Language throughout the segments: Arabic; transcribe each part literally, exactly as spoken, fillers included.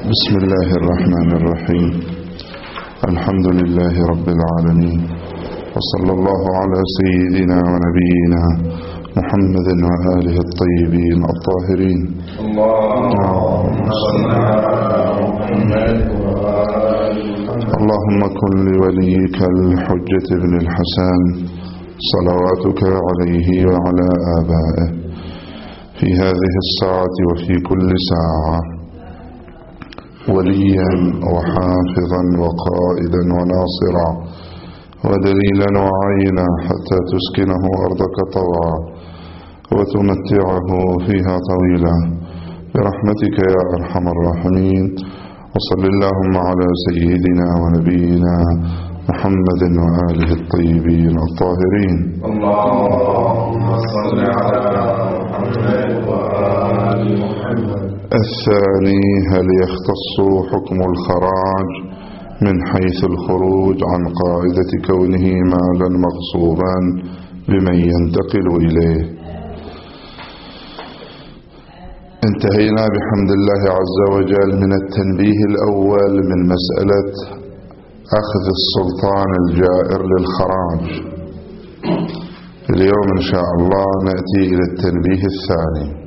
بسم الله الرحمن الرحيم. الحمد لله رب العالمين، وصلى الله على سيدنا ونبينا محمد وآله الطيبين الطاهرين. اللهم صل على محمد. اللهم كن لوليك الحجة بن الحسن صلواتك عليه وعلى آبائه في هذه الساعة وفي كل ساعة وليا وحافظا وقائدا وناصرا ودليلا وعينا حتى تسكنه أرضك طوعا وتمتعه فيها طويلا برحمتك يا أرحم الراحمين. وصل اللهم على سيدنا ونبينا محمد وآله الطيبين الطاهرين. اللهم صل على محمد وآل محمد. الثاني، هل يختص حكم الخراج من حيث الخروج عن قاعدة كونه مالا مغصوبا بمن ينتقل إليه؟ انتهينا بحمد الله عز وجل من التنبيه الأول من مسألة أخذ السلطان الجائر للخراج. اليوم إن شاء الله نأتي إلى التنبيه الثاني.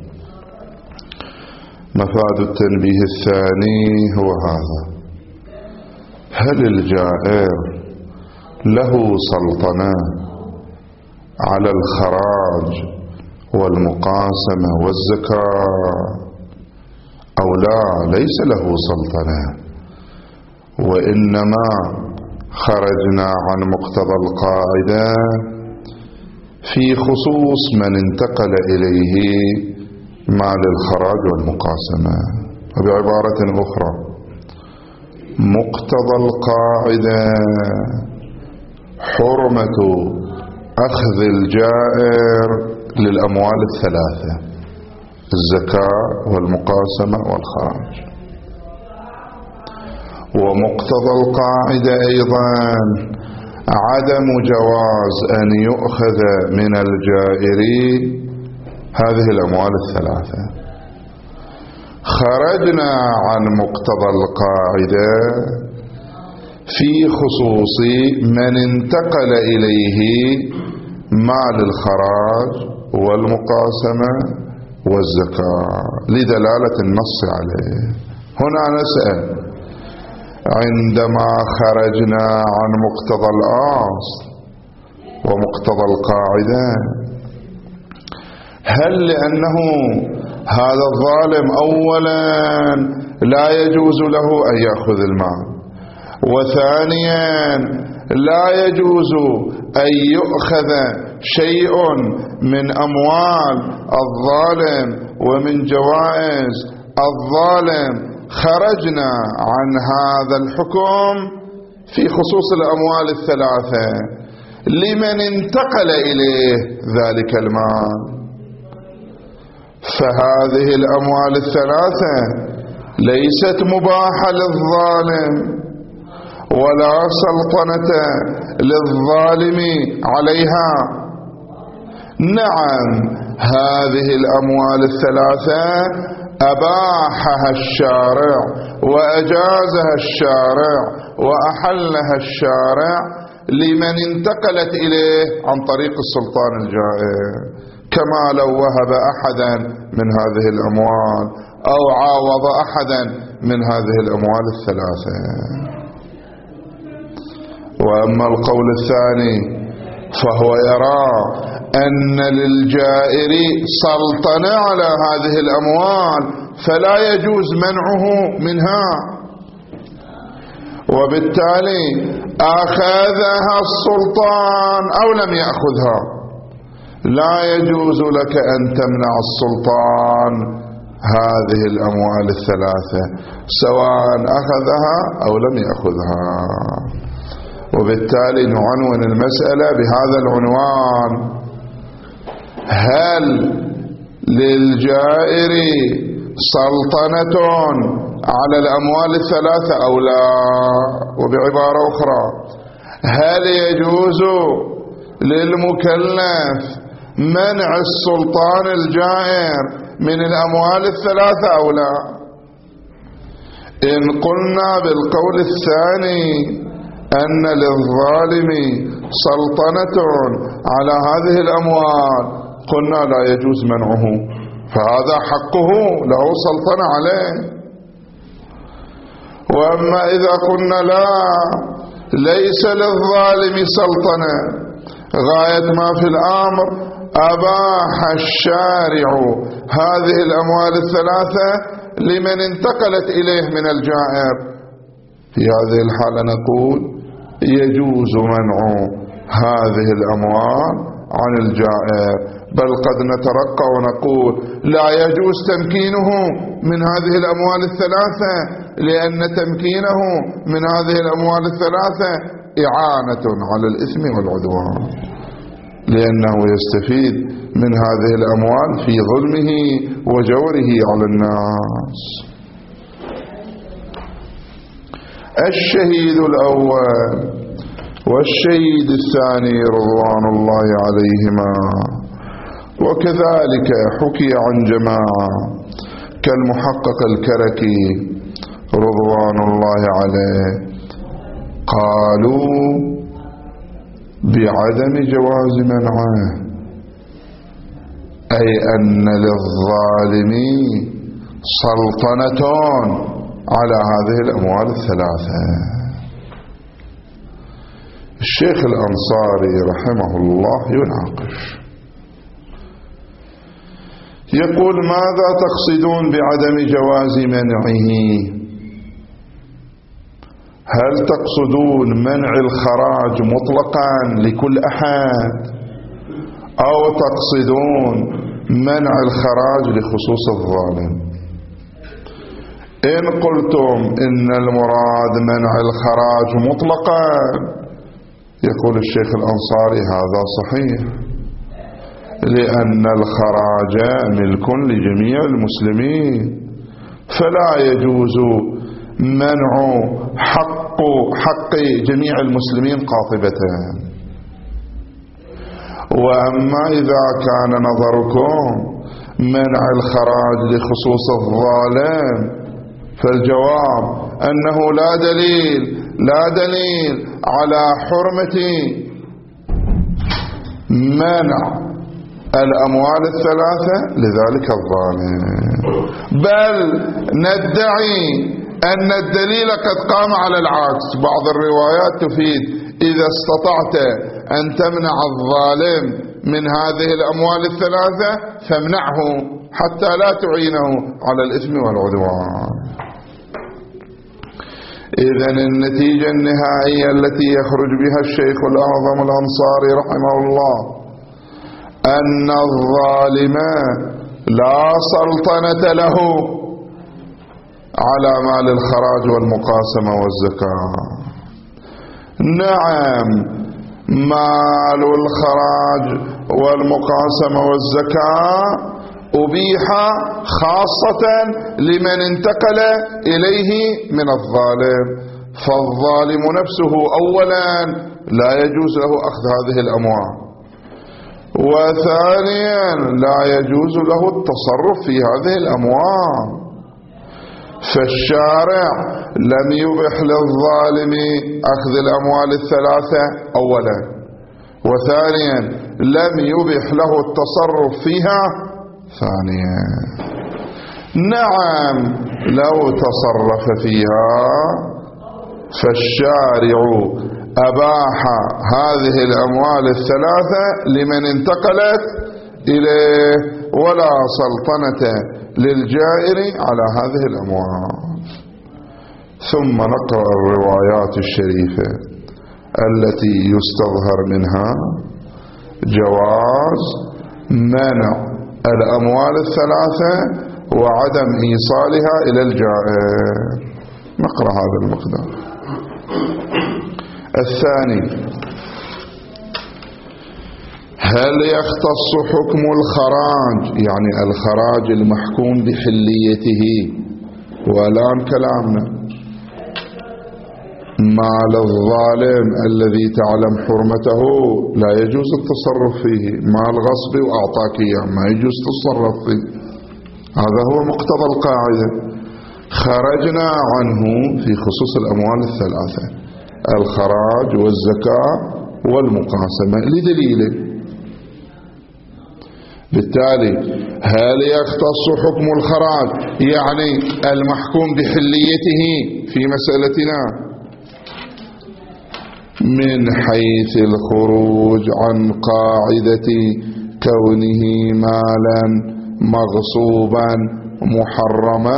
مفاد التنبيه الثاني هو هذا: هل الجائر له سلطنة على الخراج والمقاسمة والزكاة أو لا؟ ليس له سلطنة، وإنما خرجنا عن مقتضى القاعدة في خصوص من انتقل إليه مال الخراج والمقاسمة. وبعبارة أخرى، مقتضى القاعدة حرمة أخذ الجائر للأموال الثلاثة: الزكاة والمقاسمة والخراج. ومقتضى القاعدة أيضا عدم جواز أن يؤخذ من الجائر هذه الأموال الثلاثة. خرجنا عن مقتضى القاعدة في خصوص من انتقل إليه مال الخراج والمقاسمة والزكاة لدلالة النص عليه. هنا نسأل: عندما خرجنا عن مقتضى الأصل ومقتضى القاعدة، هل لأنه هذا الظالم أولا لا يجوز له أن يأخذ المال، وثانيا لا يجوز أن يؤخذ شيء من أموال الظالم ومن جوائز الظالم، خرجنا عن هذا الحكم في خصوص الأموال الثلاثة لمن انتقل إليه ذلك المال؟ فهذه الأموال الثلاثة ليست مباحة للظالم ولا سلطنة للظالم عليها. نعم، هذه الأموال الثلاثة أباحها الشارع وأجازها الشارع وأحلها الشارع لمن انتقلت إليه عن طريق السلطان الجائر، كما لو وهب أحدا من هذه الأموال أو عاوض أحدا من هذه الأموال الثلاثة. وأما القول الثاني فهو يرى أن للجائر سلطنة على هذه الأموال فلا يجوز منعه منها، وبالتالي أخذها السلطان أو لم يأخذها. لا يجوز لك أن تمنع السلطان هذه الأموال الثلاثة سواء أخذها أو لم يأخذها. وبالتالي نعنون المسألة بهذا العنوان: هل للجائر سلطنة على الأموال الثلاثة أو لا؟ وبعبارة أخرى، هل يجوز للمكلف منع السلطان الجائر من الأموال الثلاثة أو لا؟ إن قلنا بالقول الثاني أن للظالم سلطنة على هذه الأموال قلنا لا يجوز منعه، فهذا حقه له سلطنة عليه. وأما إذا قلنا لا، ليس للظالم سلطنة، غاية ما في الأمر أباح الشارع هذه الأموال الثلاثة لمن انتقلت إليه من الجائر، في هذه الحالة نقول يجوز منع هذه الأموال عن الجائر، بل قد نترقى ونقول لا يجوز تمكينه من هذه الأموال الثلاثة، لأن تمكينه من هذه الأموال الثلاثة إعانة على الإثم والعدوان، لأنه يستفيد من هذه الأموال في ظلمه وجوره على الناس. الشهيد الأول والشهيد الثاني رضوان الله عليهما، وكذلك حكي عن جماعة كالمحقق الكركي رضوان الله عليه قالوا بعدم جواز منعه، أي أن للظالم سلطنة على هذه الأموال الثلاثة. الشيخ الأنصاري رحمه الله يناقش، يقول ماذا تقصدون بعدم جواز منعه؟ هل تقصدون منع الخراج مطلقا لكل أحد، أو تقصدون منع الخراج لخصوص الظالم؟ إن قلتم إن المراد منع الخراج مطلقا، يقول الشيخ الأنصاري هذا صحيح، لأن الخراج ملك لجميع المسلمين، فلا يجوز منع حق حق جميع المسلمين قاطبة. وأما إذا كان نظركم منع الخراج لخصوص الظالم، فالجواب أنه لا دليل لا دليل على حرمة منع الأموال الثلاثة لذلك الظالم، بل ندعي أن الدليل قد قام على العكس. بعض الروايات تفيد إذا استطعت أن تمنع الظالم من هذه الأموال الثلاثة فامنعه حتى لا تعينه على الإثم والعدوان. إذن النتيجة النهائية التي يخرج بها الشيخ الأعظم الأنصاري رحمه الله أن الظالم لا سلطنة له على مال الخراج والمقاسمة والزكاة. نعم، مال الخراج والمقاسمة والزكاة أبيح خاصة لمن انتقل إليه من الظالم، فالظالم نفسه أولا لا يجوز له أخذ هذه الأموال، وثانيا لا يجوز له التصرف في هذه الأموال. فالشارع لم يبح للظالم أخذ الأموال الثلاثة أولا، وثانيا لم يبح له التصرف فيها ثانيا. نعم، لو تصرف فيها فالشارع أباح هذه الأموال الثلاثة لمن انتقلت إليه، ولا سلطنة للجائر على هذه الأموال. ثم نقرأ الروايات الشريفة التي يستظهر منها جواز منع الأموال الثلاثة وعدم إيصالها إلى الجائر. نقرأ هذا المقدار. الثاني، هل يختص حكم الخراج، يعني الخراج المحكوم بحليته، والآن كلامنا مال الظالم الذي تعلم حرمته لا يجوز التصرف فيه، مال غصب وأعطاك إياه ما يجوز التصرف فيه، هذا هو مقتضى القاعدة. خرجنا عنه في خصوص الأموال الثلاثة: الخراج والزكاة والمقاسمة لدليله. بالتالي هل يختص حكم الخراج يعني المحكوم بحليته في مسألتنا من حيث الخروج عن قاعدة كونه مالا مغصوبا محرما؟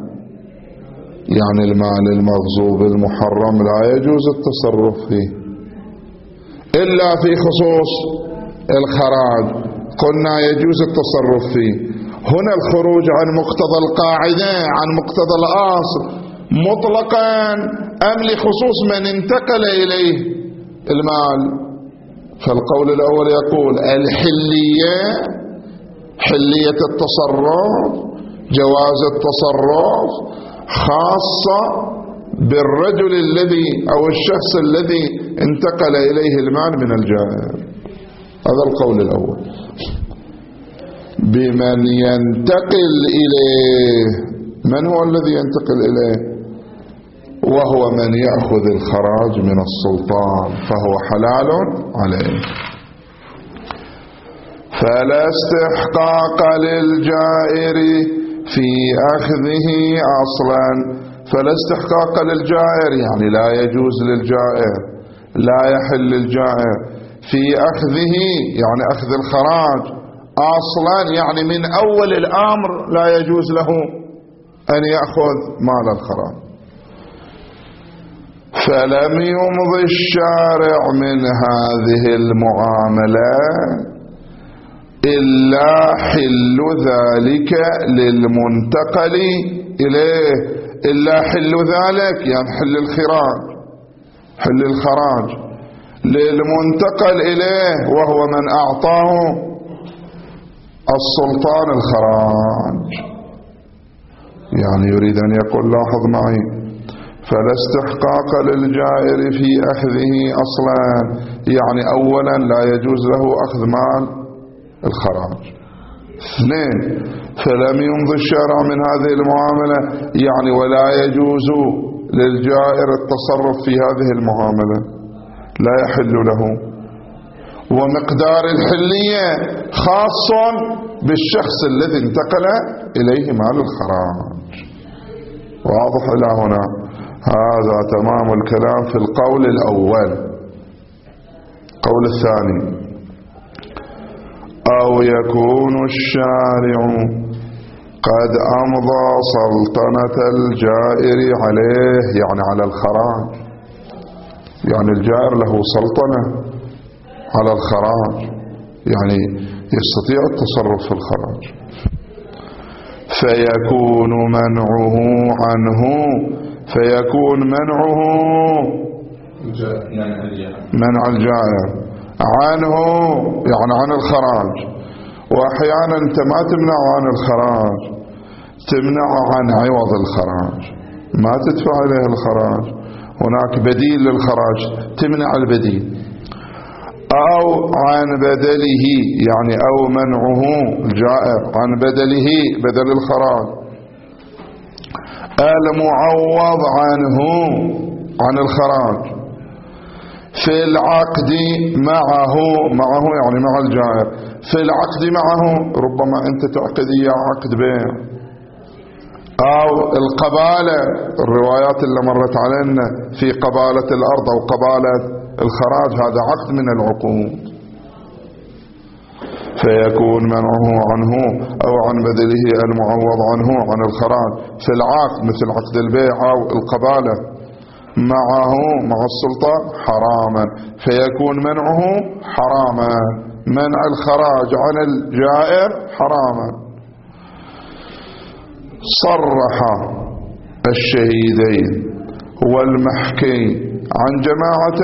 يعني المال المغصوب المحرم لا يجوز التصرف فيه إلا في خصوص الخراج، قلنا يجوز التصرف فيه. هنا الخروج عن مقتضى القاعدة، عن مقتضى الأصل مطلقا، أم لخصوص من انتقل إليه المال؟ فالقول الأول يقول الحلية، حلية التصرف، جواز التصرف خاصة بالرجل الذي أو الشخص الذي انتقل إليه المال من الجائر. هذا القول الأول. بمن ينتقل إليه، من هو الذي ينتقل إليه؟ وهو من يأخذ الخراج من السلطان فهو حلال عليه. فلا استحقاق للجائر في أخذه أصلا. فلا استحقاق للجائر يعني لا يجوز للجائر، لا يحل للجائر في أخذه يعني أخذ الخراج أصلا، يعني من أول الأمر لا يجوز له أن يأخذ مال الخراج. فلم يمضي الشارع من هذه المعاملة إلا حل ذلك للمنتقل إليه. إلا حل ذلك يعني حل الخراج، حل الخراج للمنتقل إليه وهو من أعطاه السلطان الخراج. يعني يريد أن يقول لاحظ معي: فلا استحقاق للجائر في أخذه أصلا، يعني أولا لا يجوز له أخذ مال الخراج. اثنين، فلم يمضي الشارع من هذه المعاملة يعني ولا يجوز للجائر التصرف في هذه المعاملة، لا يحل له. ومقدار الحلية خاص بالشخص الذي انتقل إليه مال الخراج. واضح إلى هنا؟ هذا تمام الكلام في القول الأول. القول الثاني: أو يكون الشارع قد أمضى سلطنة الجائر عليه، يعني على الخراج، يعني الجائر له سلطنة على الخراج، يعني يستطيع التصرف في الخراج. فيكون منعه عنه، فيكون منعه منع الجائر عنه يعني عن الخراج. وأحيانا أنت ما تمنع عن الخراج، تمنع عن عوض الخراج، ما تدفع إليه الخراج، هناك بديل للخراج تمنع البديل. أو عن بدله يعني أو منعه الجائر عن بدله بدل الخراج، المعوض عنه عن الخراج في العقد معه، معه يعني مع الجائر، في العقد معه ربما أنت تعقد إياه عقد بيع، أو القبالة، الروايات اللي مرت علينا في قبالة الأرض أو قبالة الخراج، هذا عقد من العقود. فيكون منعه عنه أو عن بدله المعوض عنه عن الخراج في العقد مثل عقد البيع أو القبالة معه مع السلطان حراما، فيكون منعه حراما، منع الخراج عن الجائر حراما. صرح الشهيدين والمحكي عن جماعة،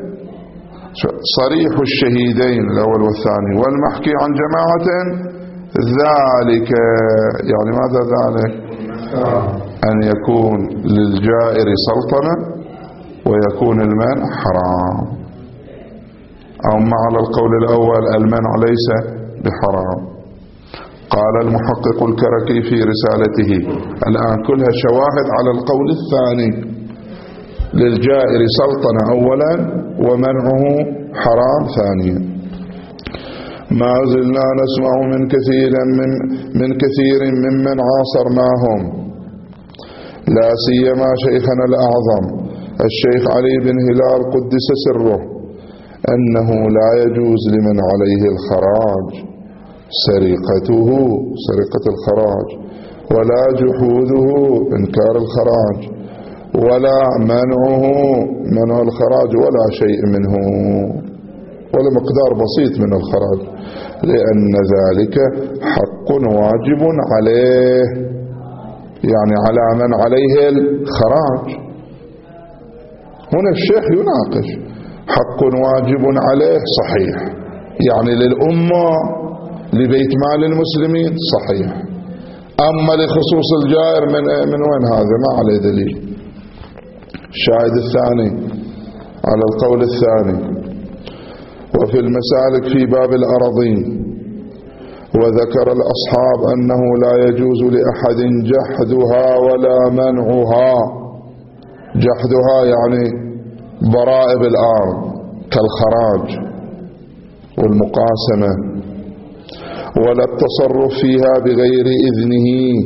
صريح الشهيدين الأول والثاني والمحكي عن جماعة ذلك، يعني ماذا ذلك؟ أن يكون للجائر سلطنة ويكون المنع حرام. أو مع القول الأول المنع ليس بحرام. قال المحقق الكركي في رسالته، الآن كلها شواهد على القول الثاني، للجائر سلطنة أولا ومنعه حرام ثانيا. ما زلنا نسمع من كثير من, من كثير ممن عاصرناهم، لا سيما شيخنا الأعظم الشيخ علي بن هلال قدس سره، أنه لا يجوز لمن عليه الخراج سرقته سرقة الخراج، ولا جحوده إنكار الخراج، ولا منعه منع الخراج ولا شيء منه، ولا مقدار بسيط من الخراج، لأن ذلك حق واجب عليه، يعني على من عليه الخراج. هنا الشيخ يناقش حق واجب عليه صحيح، يعني للأمة لبيت مال المسلمين صحيح، أما لخصوص الجائر من, من وين هذا؟ ما عليه دليل. الشاهد الثاني على القول الثاني، وفي المسالك في باب الأراضين، وذكر الأصحاب أنه لا يجوز لأحد جحدها ولا منعها. جحدها يعني ضرائب الأرض كالخراج والمقاسمة، ولا التصرف فيها بغير إذنه،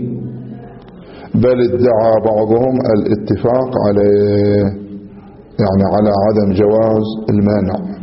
بل ادعى بعضهم الاتفاق عليه، يعني على عدم جواز المنع.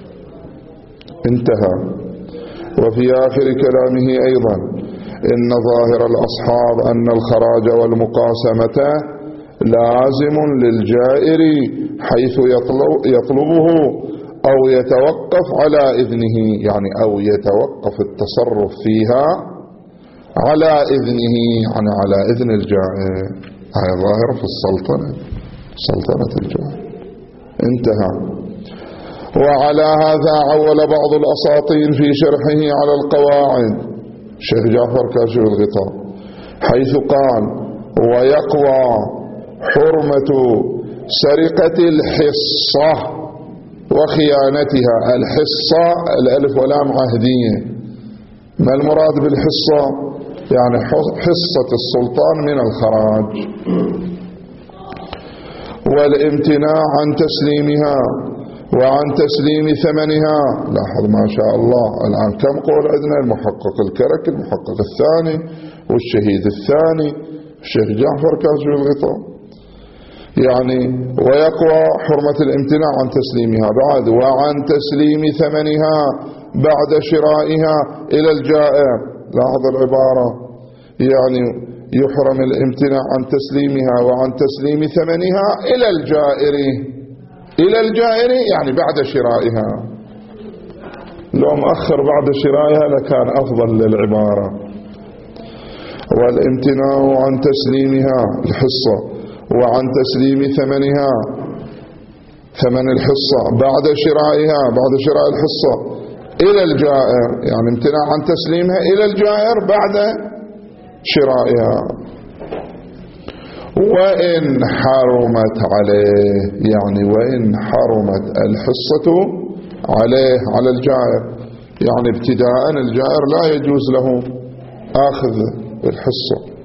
انتهى. وفي آخر كلامه أيضا، إن ظاهر الأصحاب أن الخراج والمقاسمة لازم للجائر حيث يطلبه أو يتوقف على إذنه، يعني أو يتوقف التصرف فيها على إذنه، يعني على إذن الجائر. هذه ظاهرة في السلطنة، سلطنة الجائر. انتهى. وعلى هذا عول بعض الأساطين في شرحه على القواعد الشيخ جعفر كاشف الغطاء، حيث قال: ويقوى حرمة سرقة الحصة وخيانتها. الحصة الألف ولام عهدية. ما المراد بالحصة؟ يعني حصة السلطان من الخراج، والامتناع عن تسليمها وعن تسليم ثمنها. لاحظ ما شاء الله الآن كم قول عندنا: المحقق الكركي، المحقق الثاني، والشهيد الثاني الشيخ جعفر كاشف الغطاء. يعني ويقوى حرمة الامتناع عن تسليمها، بعد وعن تسليم ثمنها بعد شرائها إلى الجائر. لاحظ العبارة، يعني يحرم الامتناع عن تسليمها وعن تسليم ثمنها إلى الجائر. إلى الجائر يعني بعد شرائها، لو مؤخر بعد شرائها لكان أفضل للعبارة. والامتناع عن تسليمها الحصة وعن تسليم ثمنها ثمن الحصة بعد شرائها بعد شراء الحصة إلى الجائر، يعني امتناع عن تسليمها إلى الجائر بعد شرائها. وإن حرمت عليه، يعني وإن حرمت الحصة عليه على الجائر، يعني ابتداء الجائر لا يجوز له آخذ الحصة.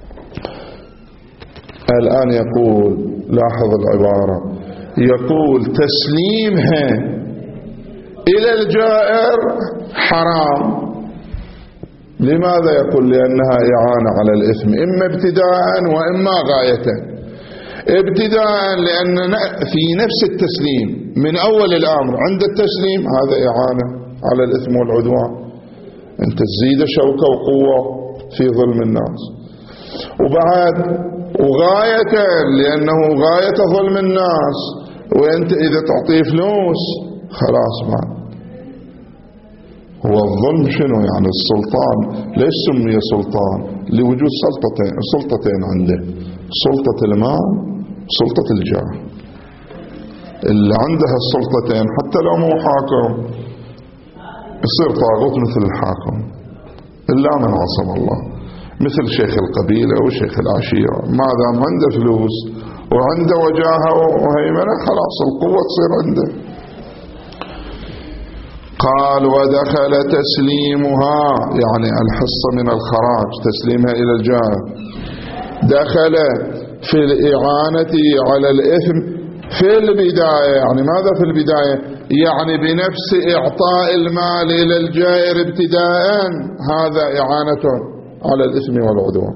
الآن يقول، لاحظ العبارة، يقول تسليمها إلى الجائر حرام. لماذا يقول؟ لأنها إعانة على الإثم، إما ابتداء وإما غاية. ابتداء لأن في نفس التسليم من أول الأمر عند التسليم هذا إعانة على الإثم والعدوان، أنت تزيد شوكة وقوة في ظلم الناس. وبعد وغاية لأنه غاية ظلم الناس، وأنت إذا تعطيه فلوس خلاص ما هو الظلم. شنو يعني السلطان؟ ليش سمي سلطان؟ لوجود سلطتين سلطتين عنده، سلطة المال سلطة الجاه. اللي عندها السلطتين حتى لو مو حاكم يصير طاغوت مثل الحاكم، إلا من عصم الله، مثل شيخ القبيلة وشيخ العشيرة. ما دام عنده فلوس وعنده وجاهة وهيمنة خلاص القوة تصير عنده. قال ودخل تسليمها يعني الحصة من الخراج تسليمها إلى الجائر، دخل في الإعانة على الإثم في البداية. يعني ماذا في البداية؟ يعني بنفس إعطاء المال إلى الجائر ابتداء، هذا إعانة على الإثم والعدوان.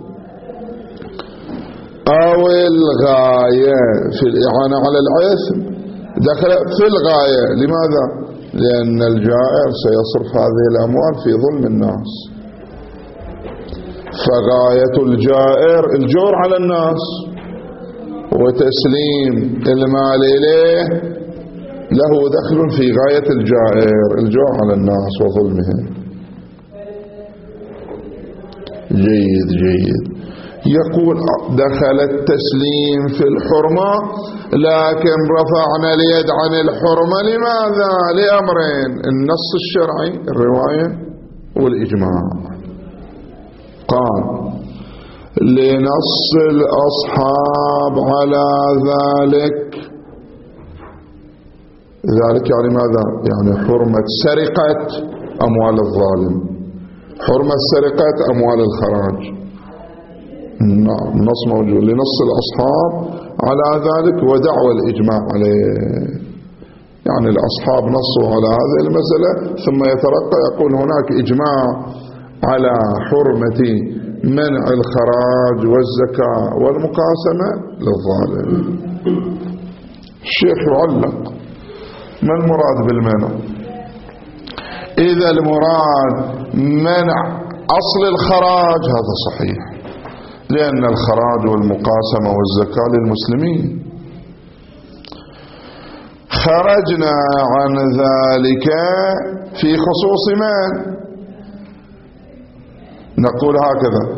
أو الغاية في الإعانة على الإثم دخل في الغاية. لماذا؟ لأن الجائر سيصرف هذه الأموال في ظلم الناس، فغاية الجائر الجور على الناس وتسليم المال إليه له دخل في غاية الجائر الجور على الناس وظلمهم. جيد جيد. يقول دخل التسليم في الحرمة، لكن رفعنا اليد عن الحرمة. لماذا؟ لأمرين: النص الشرعي الرواية والإجماع. قال لنص الأصحاب على ذلك. ذلك يعني ماذا؟ يعني حرمة سرقة أموال الظالم، حرمة سرقة أموال الخراج. نعم النص موجود لنص الأصحاب على ذلك ودعوى الإجماع عليه. يعني الأصحاب نصوا على هذه المسألة ثم يترقى يقول هناك إجماع على حرمة منع الخراج والزكاة والمقاسمة للظالم. الشيخ يعلق: ما المراد بالمنع؟ إذا المراد منع أصل الخراج هذا صحيح، لأن الخراج والمقاسمة والزكاة للمسلمين. خرجنا عن ذلك في خصوص من؟ نقول هكذا: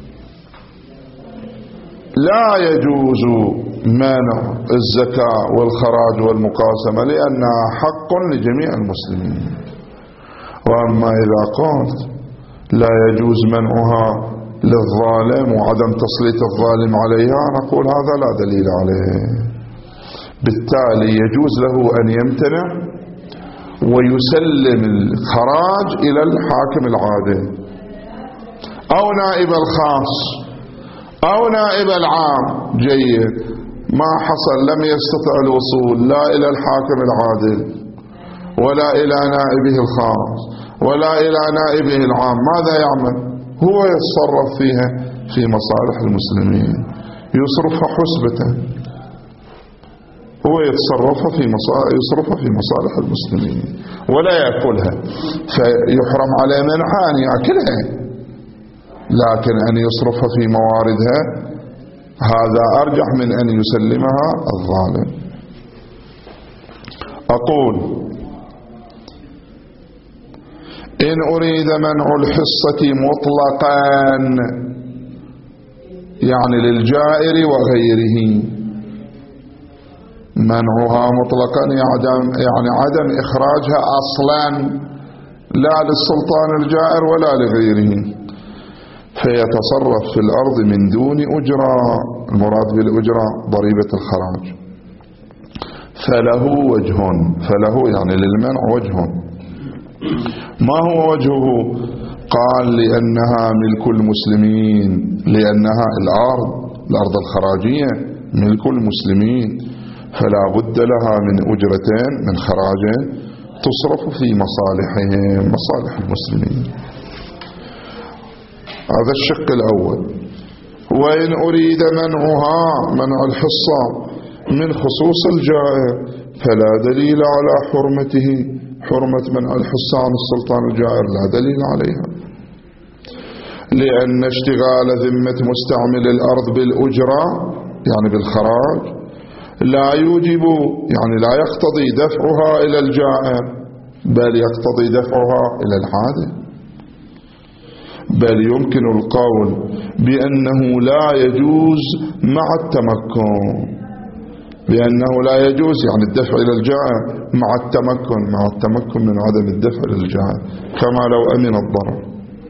لا يجوز منع الزكاة والخراج والمقاسمة لأنها حق لجميع المسلمين. وأما إذا قلت لا يجوز منعها للظالم وعدم تسليط الظالم عليها، نقول هذا لا دليل عليه. بالتالي يجوز له أن يمتنع ويسلم الخراج إلى الحاكم العادل أو نائب الخاص أو نائب العام. جيد. ما حصل، لم يستطع الوصول لا إلى الحاكم العادل ولا إلى نائبه الخاص ولا إلى نائبه العام، ماذا يعمل؟ هو يتصرف فيها في مصالح المسلمين، يصرفها حسبة، هو يتصرف في مصالح يصرفها في مصالح المسلمين ولا يأكلها، فيحرم عليه منعها أن يأكلها، لكن أن يصرفها في مواردها هذا أرجح من أن يسلمها الظالم. أقول إن أريد منع الحصة مطلقا يعني للجائر وغيره، منعها مطلقا يعني عدم إخراجها أصلا لا للسلطان الجائر ولا لغيره، فيتصرف في الأرض من دون أجرة. المراد بالأجرة ضريبة الخراج. فله وجه، فله يعني للمنع وجه. ما هو وجهه؟ قال لأنها ملك المسلمين، لأنها الأرض الأرض الخراجية ملك المسلمين، فلا بد لها من أجرتين من خراج تصرف في مصالحهم مصالح المسلمين. هذا الشق الأول. وإن أريد منعها منع الحصة من خصوص الجائر فلا دليل على حرمته، حرمة منع الحصة عن السلطان الجائر لا دليل عليها، لأن اشتغال ذمة مستعمل الأرض بالأجرة يعني بالخراج لا يوجب يعني لا يقتضي دفعها إلى الجائر، بل يقتضي دفعها إلى العادل. بل يمكن القول بأنه لا يجوز مع التمكن، بأنه لا يجوز يعني الدفع إلى الجائر مع التمكن، مع التمكن من عدم الدفع إلى الجائر كما لو أمن الضرر،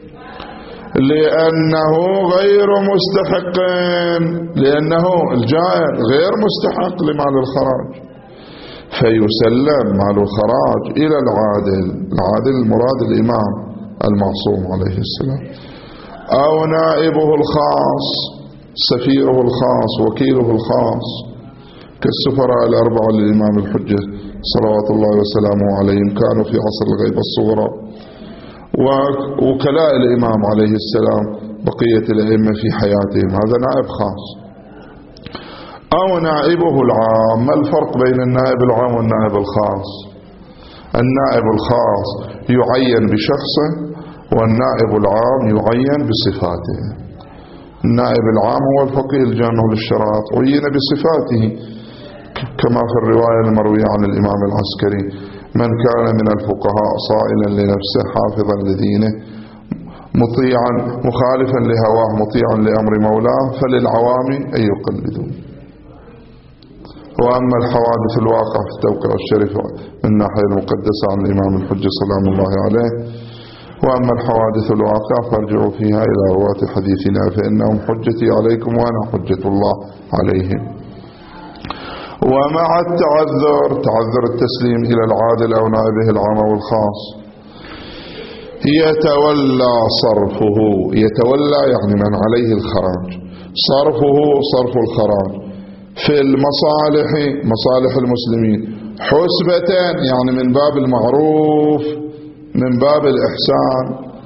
لأنه غير مستحق، لأنه الجائر غير مستحق لمال الخراج، فيسلم مال الخراج إلى العادل. العادل المراد الإمام المعصوم عليه السلام، أو نائبه الخاص، سفيره الخاص، وكيله الخاص، كالسفراء الأربعة للإمام الحجة صلوات الله وسلامه عليهم، كانوا في عصر الغيبة الصغرى، ووكلاء الإمام عليه السلام بقية الأئمة في حياتهم، هذا نائب خاص. أو نائبه العام. ما الفرق بين النائب العام والنائب الخاص؟ النائب الخاص يعين بشخصه، والنائب العام يعين بصفاته. النائب العام هو الفقيه الجامع للشرائط، عين بصفاته كما في الرواية المروية عن الإمام العسكري: من كان من الفقهاء صائلا لنفسه حافظا لدينه مطيعا مخالفا لهواه مطيعا لأمر مولاه فللعوام أن يقلدوا. وأما الحوادث الواقعة في التوقيع الشريف من الناحية المقدسة عن الإمام الحجة سلام الله عليه، وأما الحوادث الواقعة فارجعوا فيها إلى رواة حديثنا فإنهم حجتي عليكم وأنا حجة الله عليهم. ومع التعذر، تعذر التسليم إلى العادل أو نائبه العام أو الخاص، يتولى صرفه. يتولى يعني من عليه الخراج، صرفه صرف الخراج في المصالح، مصالح المسلمين، حسبة يعني من باب المعروف، من باب الإحسان.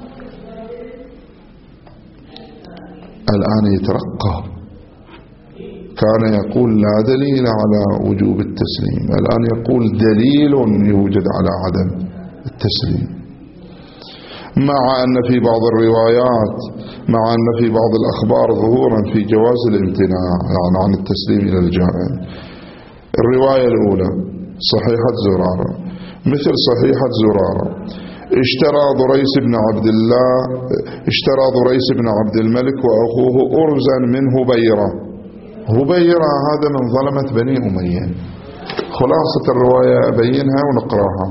الآن يترقى، كان يقول لا دليل على وجوب التسليم، الآن يقول دليل يوجد على عدم التسليم، مع أن في بعض الروايات، مع أن في بعض الأخبار ظهورا في جواز الامتناع يعني عن التسليم إلى الجائع. الرواية الأولى صحيحة زرارة، مثل صحيحة زرارة: اشترى ضريس بن عبد الله اشترى ضريس بن عبد الملك وأخوه أرزا من هبيرة. هبيرة هذا من ظلمة بني أمية. خلاصة الرواية أبينها ونقراها.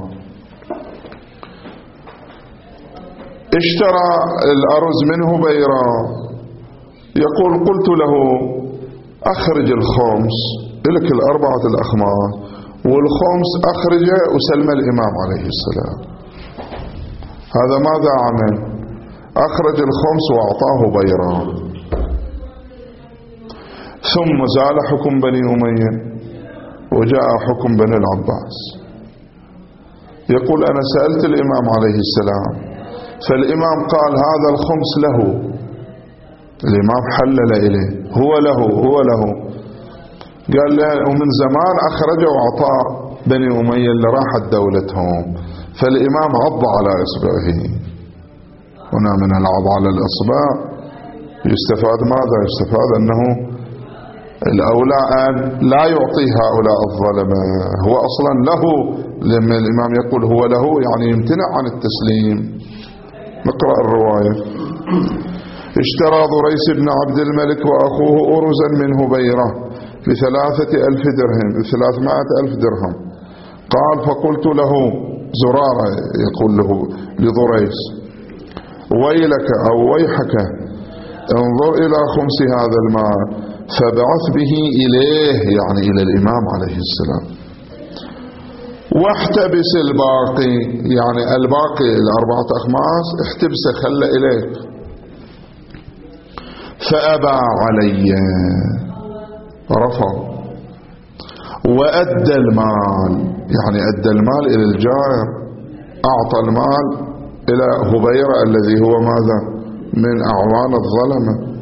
اشترى الأرز من هبيرة، يقول: قلت له أخرج الخمس، لك الأربعة الأخماس، والخمس أخرجه وسلم الإمام عليه السلام. هذا ماذا عمل؟ أخرج الخمس وأعطاه هبيرة. ثم زال حكم بني أمية وجاء حكم بني العباس. يقول: أنا سألت الإمام عليه السلام، فالإمام قال هذا الخمس له. الإمام حلل إليه، هو له هو له. قال له: ومن زمان أخرجه وأعطاه بني أمية اللي راحت دولتهم. فالإمام عض على إصبعه. هنا من العض على الإصبع يستفاد ماذا؟ يستفاد أنه الأولى أن لا يعطي هؤلاء الظلمة، هو أصلا له. لما الإمام يقول هو له يعني يمتنع عن التسليم. نقرأ الرواية: اشترى ضريس بن عبد الملك وأخوه أرزا من هبيرة بثلاثة ألف درهم بثلاثمائة ألف درهم. قال: فقلت له زرارة، يقول له لضريس: ويلك أو ويحك، انظر إلى خمس هذا المال فبعث به إليه، يعني إلى الإمام عليه السلام، واحتبس الباقي، يعني الباقي الأربعة أخماس احتبسه خلى إليك. فأبى علي، رفض، وأدى المال، يعني أدى المال إلى الجائر، أعطى المال إلى هبيرة الذي هو ماذا؟ من أعوان الظلمة.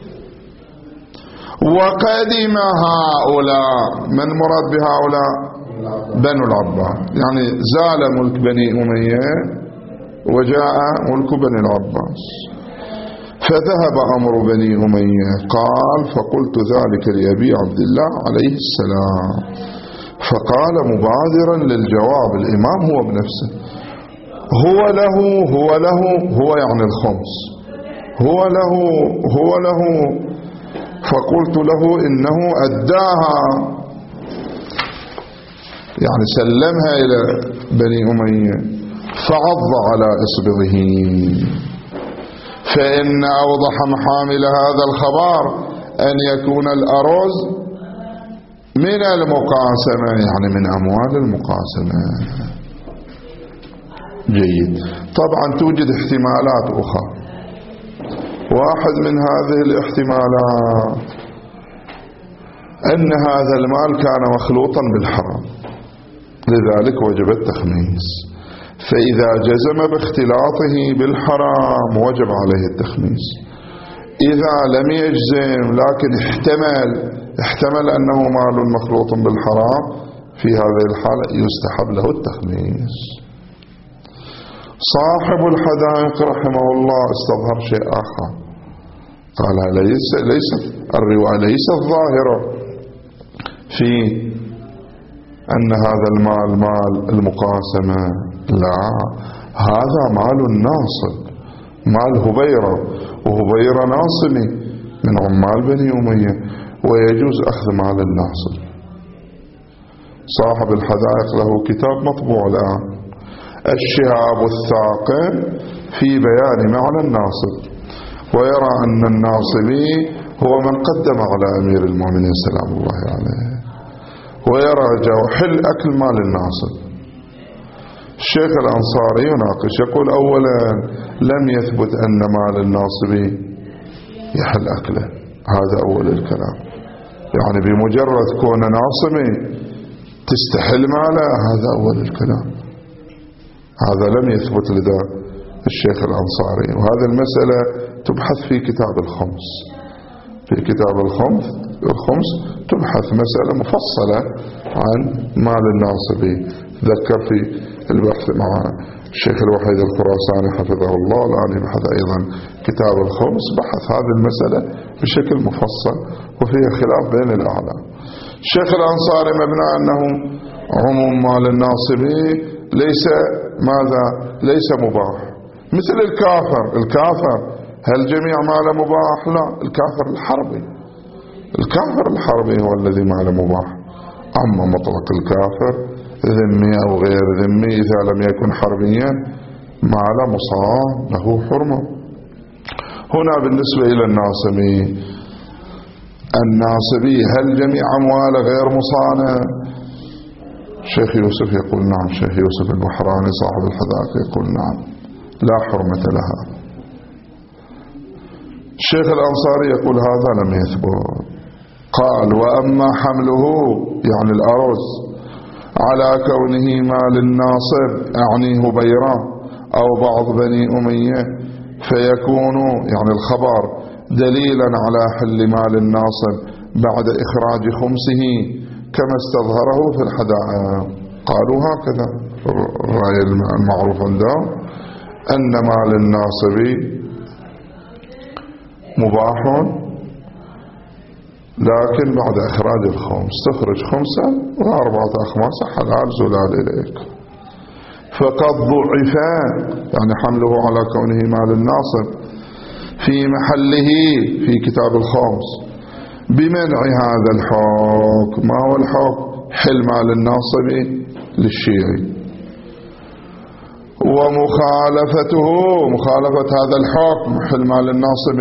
وقدم هؤلاء، من مراد بهؤلاء؟ بنو العباس، يعني زال ملك بني أمية وجاء ملك بني العباس. فذهب أمر بني أمية. قال: فقلت ذلك لأبي عبد الله عليه السلام، فقال مبادرا للجواب الإمام هو بنفسه: هو له هو له هو يعني الخمس، هو له هو له. فقلت له إنه أداها، يعني سلمها إلى بني أمية. فعض على إصبعه. فإن أوضح محامل هذا الخبر أن يكون الأرز من المقاسمة يعني من أموال المقاسمة. جيد. طبعا توجد احتمالات أخرى. واحد من هذه الاحتمالات أن هذا المال كان مخلوطا بالحرام لذلك وجب التخميس، فإذا جزم باختلاطه بالحرام وجب عليه التخميس. إذا لم يجزم لكن احتمل احتمل أنه مال مخلوط بالحرام، في هذه الحالة يستحب له التخميس. صاحب الحدائق رحمه الله استظهر شيء آخر، قال ليس ليست الرواية ليست ظاهرة في أن هذا المال مال المقاسمة، لا، هذا مال الناصب، مال هبيرة، وهبيرة ناصبي من عمال بني أمية، ويجوز أخذ مال الناصب. صاحب الحدائق له كتاب مطبوع الآن، الشهاب الثاقب في بيان معنى الناصب، ويرى أن الناصبي هو من قدم على أمير المؤمنين سلام الله عليه، ويرى حل أكل مال الناصب. الشيخ الأنصاري يناقش، يقول أولا لم يثبت أن مال الناصبي يحل أكله، هذا أول الكلام، يعني بمجرد كون ناصبي تستحل ماله، هذا أول الكلام، هذا لم يثبت لدى الشيخ الأنصاري. وهذه المسألة تبحث في كتاب الخمس، في كتاب الخمس الخمس تبحث مسألة مفصلة عن مال الناصبي. ذكر في البحث مع الشيخ الوحيد الخراساني حفظه الله، الآن يبحث أيضا كتاب الخمس، بحث هذه المسألة بشكل مفصل وفيها خلاف بين الأعلام. الشيخ الأنصاري مبنى أنه عموم مال الناصبي ليس ماذا ليس مباح، مثل الكافر. الكافر هل جميع ماله مباح؟ لا، الكافر الحربي، الكافر الحربي هو الذي ماله مباح. أما مطلق الكافر ذمي أو غير ذمي إذا لم يكن حربيا ماله مصان له حرمة. هنا بالنسبة إلى الناصبي، الناصبي هل جميع أمواله غير مصانة؟ الشيخ يوسف يقول نعم، الشيخ يوسف البحراني صاحب الحدائق يقول نعم، لا حرمة لها. الشيخ الأنصاري يقول هذا لم يثبت. قال وأما حمله يعني الأرز على كونه مال الناصب أعني هبيرة أو بعض بني أمية فيكون يعني الخبر دليلا على حل مال الناصب بعد إخراج خمسه كما استظهره في الحدائق. قالوا هكذا الرأي المعروف عندهم أن مال الناصبي مباح لكن بعد إخراج الخمس، تخرج خمسة وأربعة أخماس حلال زلال إليك. فقد ضعف يعني حمله على كونه مال الناصب في محله في كتاب الخمس بمنع هذا الحكم. ما هو الحكم؟ حل مال الناصب للشيعي، ومخالفته مخالفة هذا الحكم حل مال الناصب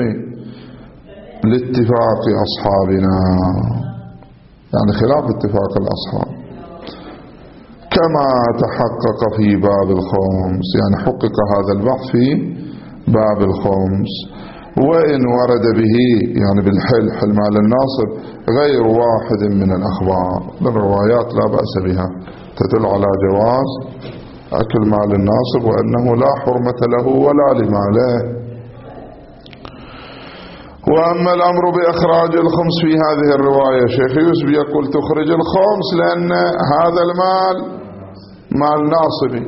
لاتفاق أصحابنا، يعني خلاف اتفاق الأصحاب، كما تحقق في باب الخمس، يعني حقق هذا البحث في باب الخمس. وإن ورد به يعني بالحل حل مال الناصب غير واحد من الأخبار، الروايات لا بأس بها تدل على جواز أكل مال الناصب وأنه لا حرمة له ولا لماله. وأما الأمر بإخراج الخمس في هذه الرواية، شيخ يوسف يقول تخرج الخمس لأن هذا المال مال ناصبي،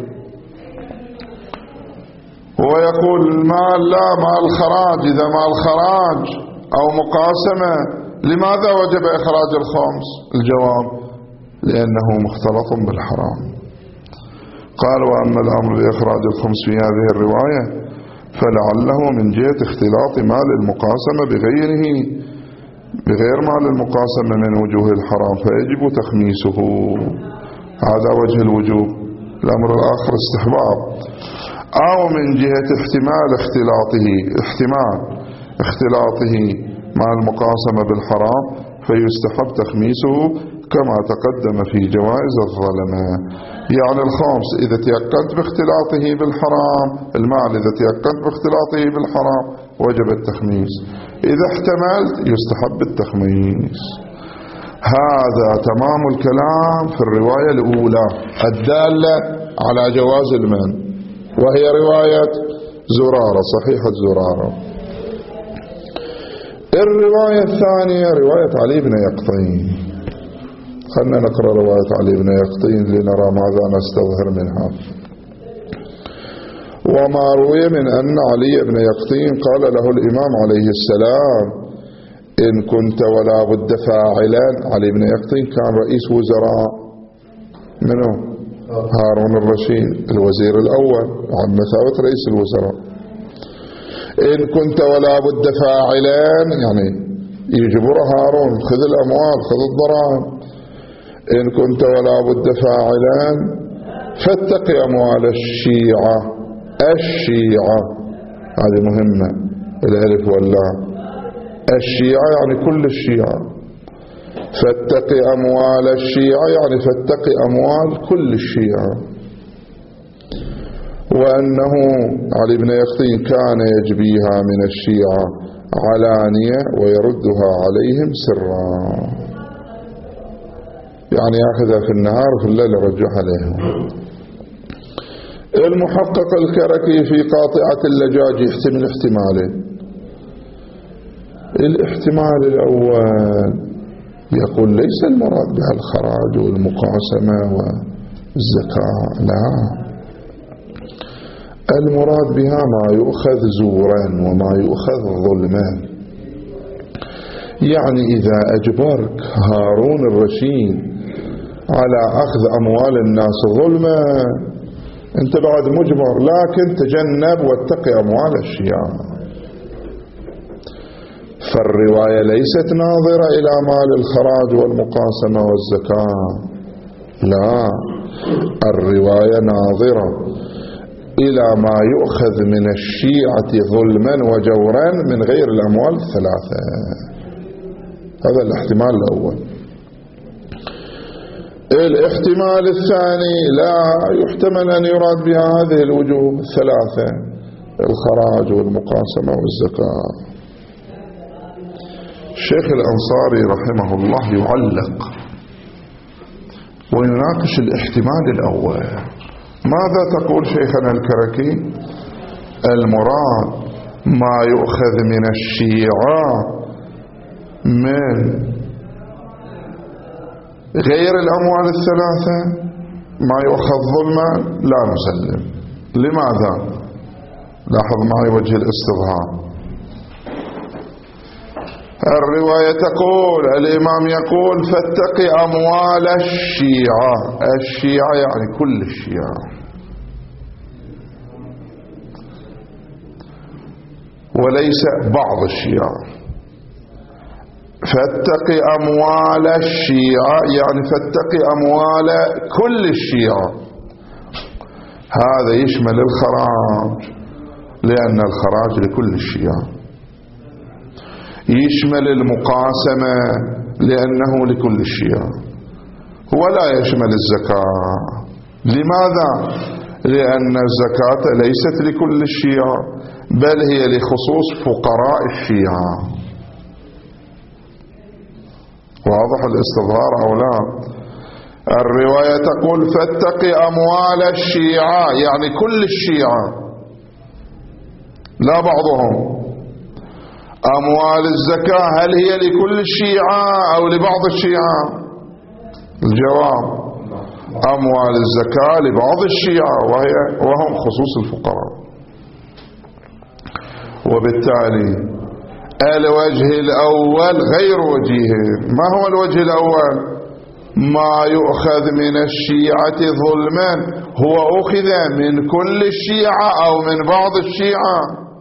ويقول المال لا مال خراج. إذا مال خراج أو مقاسمة لماذا وجب إخراج الخمس؟ الجواب لأنه مختلط بالحرام. قال وأما الأمر بإخراج الخمس في هذه الرواية فلعله من جهة اختلاط مال المقاسمة بغيره بغير مال المقاسمة من وجوه الحرام فيجب تخميسه، هذا وجه الوجوب. الأمر الآخر استحباب، أو من جهة احتمال اختلاطه احتمال اختلاطه مع المقاسمة بالحرام فيستحب تخميسه كما تقدم في جوائز الظلمة. يعني الخمس إذا تيقنت باختلاطه بالحرام، المال إذا تيقنت باختلاطه بالحرام وجب التخميس، إذا احتملت يستحب التخميس. هذا تمام الكلام في الرواية الأولى الدالة على جواز المن، وهي رواية زرارة، صحيحة زرارة. الرواية الثانية رواية علي بن يقطين. خلنا نقرأ رواية علي بن يقطين لنرى ماذا نستظهر منها. وما روي من أن علي بن يقطين قال له الإمام عليه السلام: إن كنت ولا بد فاعلا. علي بن يقطين كان رئيس وزراء منه هارون الرشيد الوزير الأول عن مثابة رئيس الوزراء. إن كنت ولا بد فاعلا يعني يجبر هارون: خذ الأموال، خذ الضرائب. إن كنت ولا بد فاعلا فاتق أموال الشيعة. الشيعة هذه مهمة، الألف واللام. الشيعة يعني كل الشيعة. فاتق أموال الشيعة يعني فاتق أموال كل الشيعة. وأنه علي بن يقطين كان يجبيها من الشيعة علانية ويردها عليهم سرا، يعني يأخذها في النهار وفي الليل يرجع عليهم. المحقق الكركي في قاطعة اللجاج يحتمل احتمالين. الاحتمال الأول يقول ليس المراد بها الخراج والمقاسمة والزكاة، لا، المراد بها ما يؤخذ زورا وما يؤخذ ظلما. يعني إذا أجبرك هارون الرشيد على أخذ أموال الناس ظلما أنت بعد مجبر، لكن تجنب واتقي أموال الشيعة. فالرواية ليست ناظرة إلى مال الخراج والمقاسمة والزكاة، لا، الرواية ناظرة إلى ما يؤخذ من الشيعة ظلما وجورا من غير الأموال الثلاثة. هذا الاحتمال الأول. الاحتمال الثاني لا يحتمل أن يراد بها هذه الوجوه الثلاثة: الخراج والمقاسمة والزكاة. الشيخ الأنصاري رحمه الله يعلق ويناقش الاحتمال الأول. ماذا تقول شيخنا الكركي؟ المراد ما يؤخذ من الشيعة من غير الأموال الثلاثة، ما يؤخذ ظلما لا نسلم. لماذا؟ لاحظ معي وجه الاستظهار. الرواية تقول، الإمام يقول: فاتقي أموال الشيعة. الشيعة يعني كل الشيعة، وليس بعض الشيعة. فاتقي أموال الشيعة يعني فاتقي أموال كل الشيعة. هذا يشمل الخراج لأن الخراج لكل الشيعة، يشمل المقاسمة لأنه لكل الشيعة، ولا يشمل الزكاة. لماذا؟ لأن الزكاة ليست لكل الشيعة بل هي لخصوص فقراء الشيعة. واضح الاستظهار أو لا؟ الرواية تقول: فاتقي أموال الشيعة يعني كل الشيعة لا بعضهم. أموال الزكاة هل هي لكل الشيعة أو لبعض الشيعة؟ الجواب: أموال الزكاة لبعض الشيعة وهي وهم خصوص الفقراء. وبالتالي الوجه الأول غير وجيه. ما هو الوجه الأول؟ ما يؤخذ من الشيعة ظلما هو أخذ من كل الشيعة أو من بعض الشيعة؟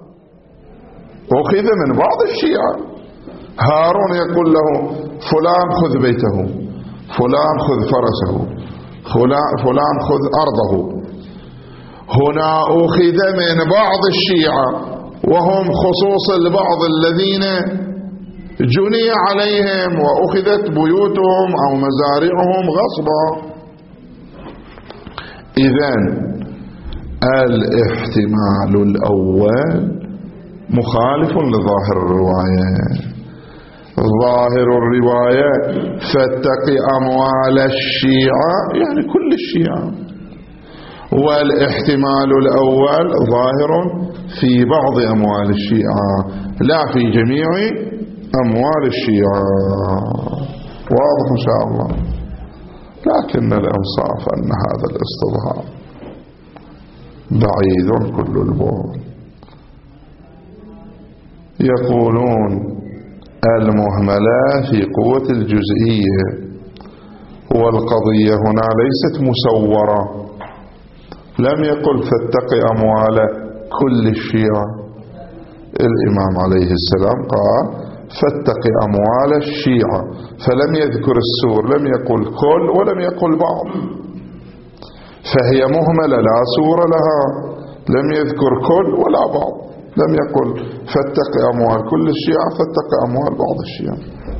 أخذ من بعض الشيعة. هارون يقول له: فلان خذ بيته، فلان خذ فرسه، فلان خذ أرضه. هنا أخذ من بعض الشيعة وهم خصوص البعض الذين جني عليهم وأخذت بيوتهم أو مزارعهم غصبا. إذن الاحتمال الأول مخالف لظاهر الرواية. ظاهر الرواية فاتق أموال الشيعة يعني كل الشيعة، والاحتمال الأول ظاهر في بعض أموال الشيعة لا في جميع أموال الشيعة. واضح إن شاء الله. لكن الإنصاف أن هذا الاستظهار بعيد كل البعد. يقولون المهملة في قوة الجزئية، والقضية هنا ليست مسورة. لم يقل فاتق أموال كل الشيعة، الإمام عليه السلام قال فاتق أموال الشيعة، فلم يذكر السور، لم يقل كل ولم يقل بعض، فهي مهملة لا سور لها. لم يذكر كل ولا بعض، لم يقل فاتق أموال كل الشيعة، فاتق أموال بعض الشيعة.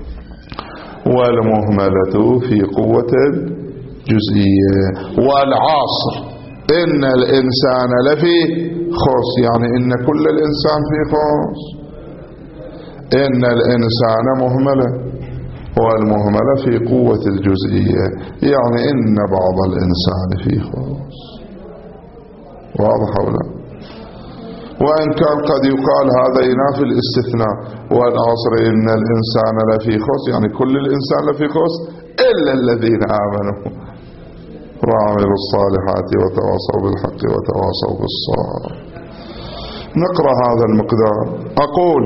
والمهملة في قوة الجزئية. والعصر إن الإنسان لفي خص، يعني إن كل الإنسان في خص. إن الإنسان مهملة، والمهملة في قوة الجزئية يعني إن بعض الإنسان في خص. واضح ولا؟ وإن كان قد يقال هذا ينافي الاستثناء. والعصر إن الإنسان لفي خص يعني كل الإنسان لفي خص إلا الذين آمنوا وعملوا الصالحات وتواصوا بالحق وتواصوا بالصبر. نقرأ هذا المقدار. أقول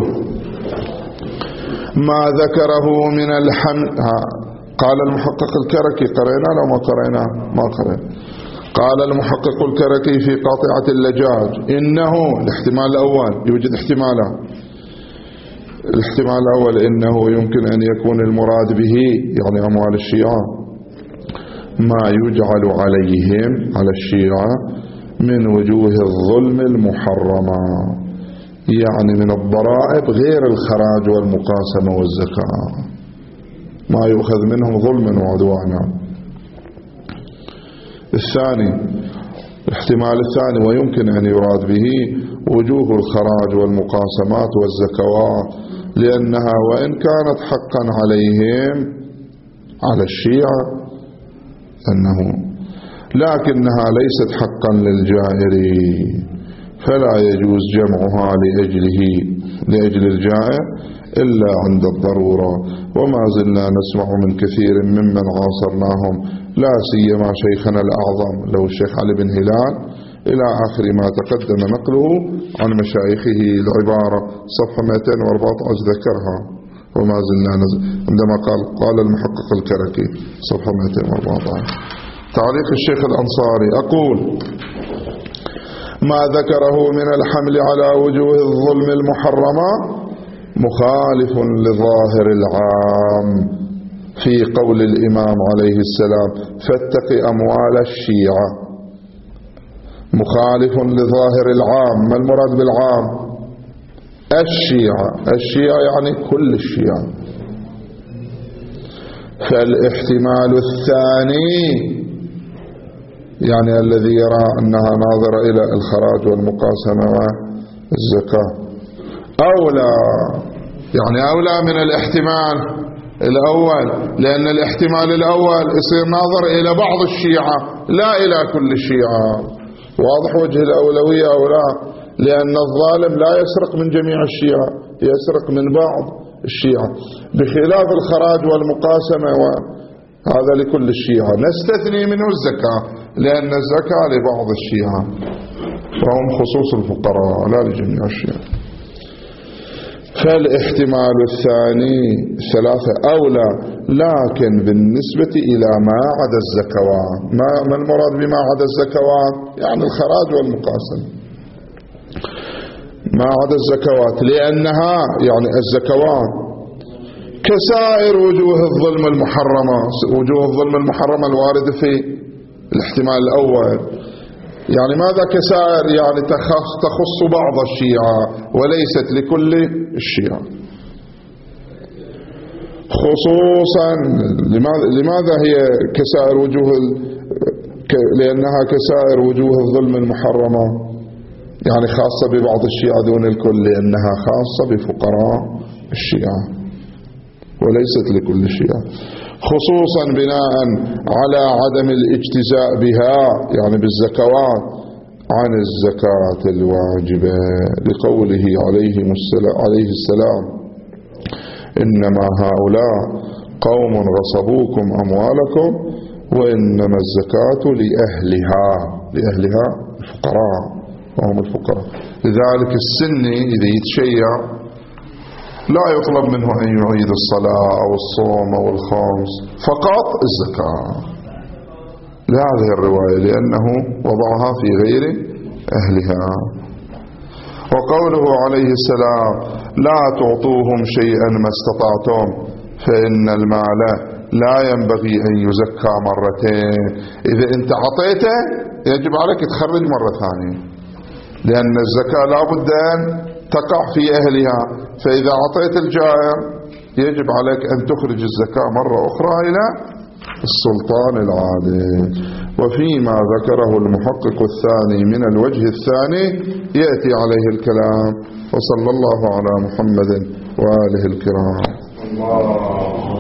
ما ذكره من الحمل. قال المحقق الكركي، قرأنا لو ما قرأنا ما قرأنا. قال المحقق الكركي في قاطعة اللجاج إنه الاحتمال الأول، يوجد احتمالات. الاحتمال الأول إنه يمكن أن يكون المراد به يعني أموال الشيعة ما يجعل عليهم على الشيعة من وجوه الظلم المحرمة، يعني من الضرائب غير الخراج والمقاسمة والزكاة، ما يؤخذ منهم ظلما وعدوانا. الثاني الاحتمال الثاني ويمكن أن يراد به وجوه الخراج والمقاسمات والزكوات، لأنها وإن كانت حقا عليهم على الشيعة أنه لكنها ليست حقا للجائرين، فلا يجوز جمعها لأجله لأجل الجائر إلا عند الضرورة. وما زلنا نسمع من كثير ممن عاصرناهم لا سيما شيخنا الأعظم لو الشيخ علي بن هلال إلى آخر ما تقدم نقله عن مشايخه العبارة صفحة مئتين وأربعة عشر ذكرها. وما زلنا نزل عندما قال قال المحقق الكركي صفحة مئتين وأربعة عشر. تعليق الشيخ الأنصاري. أقول ما ذكره من الحمل على وجوه الظلم المحرمة مخالف لظاهر العام في قول الإمام عليه السلام فاتق أموال الشيعة، مخالف لظاهر العام. ما المراد بالعام؟ الشيعة، الشيعة يعني كل الشيعة. فالاحتمال الثاني يعني الذي يرى أنها ناظرة إلى الخراج والمقاسمة والزكاة أولى، يعني أولى من الاحتمال الأول، لأن الاحتمال الأول يصير ناظر إلى بعض الشيعة لا إلى كل الشيعة. واضح وجه الأولوية أو لا؟ لأن الظالم لا يسرق من جميع الشيعة، يسرق من بعض الشيعة، بخلاف الخراج والمقاسمة وهذا لكل الشيعة. نستثني منه الزكاة لأن الزكاة لبعض الشيعة وهم خصوص الفقراء لا لجميع الشيعة. فالاحتمال الثاني ثلاثة أولى، لكن بالنسبة إلى ما عدا الزكوات. ما المراد بما عدا الزكوات؟ يعني الخراج والمقاسمة، ما عدا الزكوات، لأنها يعني الزكوات كسائر وجوه الظلم المحرمة، وجوه الظلم المحرمة الواردة في الاحتمال الأول. يعني ماذا كسائر؟ يعني تخص, تخص بعض الشيعة وليست لكل الشيعة. خصوصا لماذا, لماذا هي كسائر وجوه لأنها كسائر وجوه الظلم المحرمة، يعني خاصة ببعض الشيعة دون الكل، لأنها خاصة بفقراء الشيعة وليست لكل الشيعة، خصوصا بناء على عدم الاجتزاء بها يعني بالزكوات عن الزكاة الواجبة، لقوله عليه السلام إنما هؤلاء قوم غصبوكم أموالكم وإنما الزكاة لأهلها، لأهلها الفقراء وهم الفقراء. لذلك السني إذا يتشيع لا يطلب منه أن يعيد الصلاة أو الصوم أو الخمس، فقط الزكاة لهذه الرواية لأنه وضعها في غير أهلها. وقوله عليه السلام لا تعطوهم شيئا ما استطعتم فإن المال لا ينبغي أن يزكى مرتين، إذا أنت عطيته يجب عليك تخرج مرة ثانية، لأن الزكاة لا بد أن تقع في أهلها، فإذا عطيت الجائع يجب عليك أن تخرج الزكاة مرة أخرى إلى السلطان العادل. وفيما ذكره المحقق الثاني من الوجه الثاني يأتي عليه الكلام. وصلى الله على محمد وآله الكرام. الله